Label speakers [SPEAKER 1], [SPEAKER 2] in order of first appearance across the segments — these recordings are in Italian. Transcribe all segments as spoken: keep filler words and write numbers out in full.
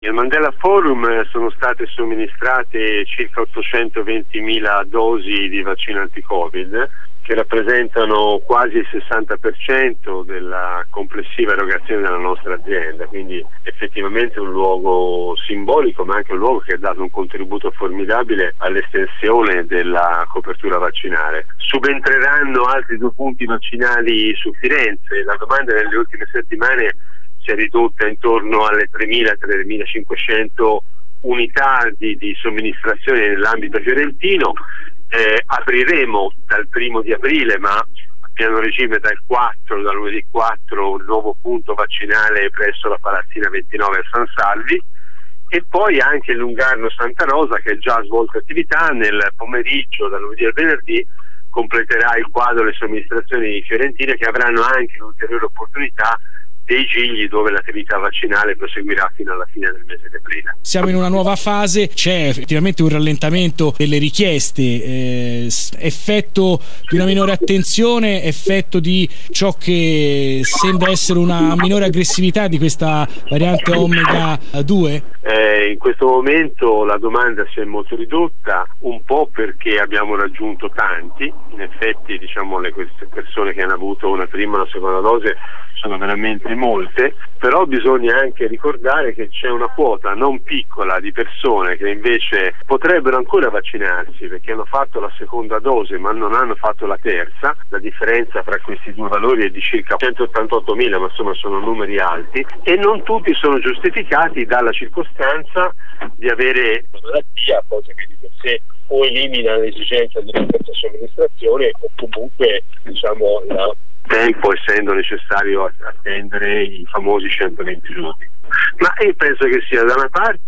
[SPEAKER 1] Al Mandela Forum sono state somministrate circa ottocentoventimila dosi di vaccino anti-Covid, che rappresentano quasi il sessanta per cento della complessiva erogazione della nostra azienda, quindi effettivamente un luogo simbolico, ma anche un luogo che ha dato un contributo formidabile all'estensione della copertura vaccinale. Subentreranno altri due punti vaccinali su Firenze. La domanda nelle ultime settimane si è ridotta intorno alle tremila tremilacinquecento unità di, di somministrazione nell'ambito fiorentino. Eh, apriremo dal primo di aprile, ma a pieno regime dal quattro, dal lunedì quattro, un nuovo punto vaccinale presso la Palazzina ventinove a San Salvi, e poi anche il Lungarno Santa Rosa, che già ha svolto attività. Nel pomeriggio, dal lunedì al venerdì, completerà il quadro le somministrazioni fiorentine, che avranno anche un'ulteriore opportunità dei Gigli, dove l'attività vaccinale proseguirà fino alla fine del mese di aprile.
[SPEAKER 2] Siamo in una nuova fase, c'è effettivamente un rallentamento delle richieste, eh, effetto di una minore attenzione, effetto di ciò che sembra essere una minore aggressività di questa variante Omega due?
[SPEAKER 1] Eh, in questo momento la domanda si è molto ridotta, un po' perché abbiamo raggiunto tanti. In effetti, diciamo, le queste persone che hanno avuto una prima o una seconda dose sono veramente molte, però bisogna anche ricordare che c'è una quota non piccola di persone che invece potrebbero ancora vaccinarsi perché hanno fatto la seconda dose ma non hanno fatto la terza. La differenza tra questi due valori è di circa centottantottomila, ma insomma sono numeri alti, e non tutti sono giustificati dalla circostanza di avere una malattia, cosa che di per sé o elimina l'esigenza di una terza somministrazione o comunque, diciamo, la tempo essendo necessario attendere i famosi centoventi giorni. Ma io penso che sia da una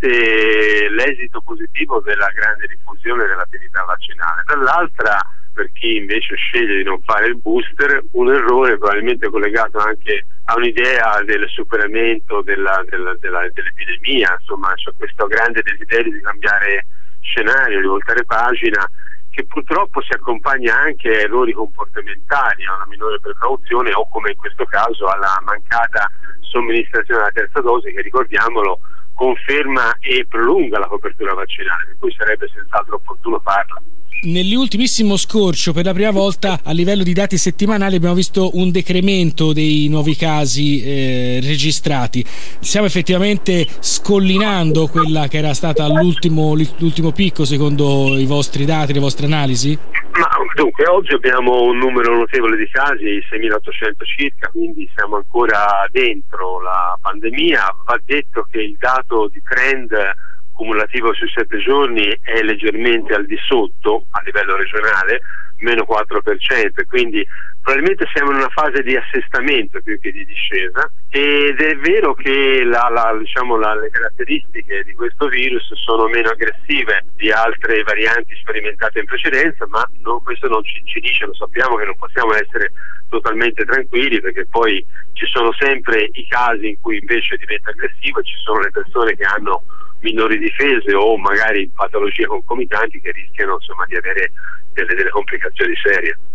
[SPEAKER 1] parte l'esito positivo della grande diffusione dell'attività vaccinale, dall'altra, per chi invece sceglie di non fare il booster, un errore probabilmente collegato anche a un'idea del superamento della, della, della, dell'epidemia. Insomma, c'è questo grande desiderio di cambiare scenario, di voltare pagina, che purtroppo si accompagna anche a errori comportamentali, a una minore precauzione o, come in questo caso, alla mancata somministrazione della terza dose, che, ricordiamolo, conferma e prolunga la copertura vaccinale, per cui sarebbe senz'altro opportuno farla.
[SPEAKER 2] Nell'ultimissimo scorcio, per la prima volta a livello di dati settimanali, abbiamo visto un decremento dei nuovi casi eh, registrati. Stiamo effettivamente scollinando quella che era stata l'ultimo, l'ultimo picco, secondo i vostri dati, le vostre analisi?
[SPEAKER 1] Ma dunque, oggi abbiamo un numero notevole di casi, seimilaottocento circa, quindi siamo ancora dentro la pandemia. Va detto che il dato di trend cumulativo sui sette giorni è leggermente al di sotto a livello regionale, meno quattro per cento, quindi probabilmente siamo in una fase di assestamento più che di discesa, ed è vero che la, la, diciamo, la, le caratteristiche di questo virus sono meno aggressive di altre varianti sperimentate in precedenza, ma non, questo non ci, ci dice, lo sappiamo, che non possiamo essere totalmente tranquilli, perché poi ci sono sempre i casi in cui invece diventa aggressivo e ci sono le persone che hanno minori difese o magari patologie concomitanti che rischiano, insomma, di avere delle, delle complicazioni serie.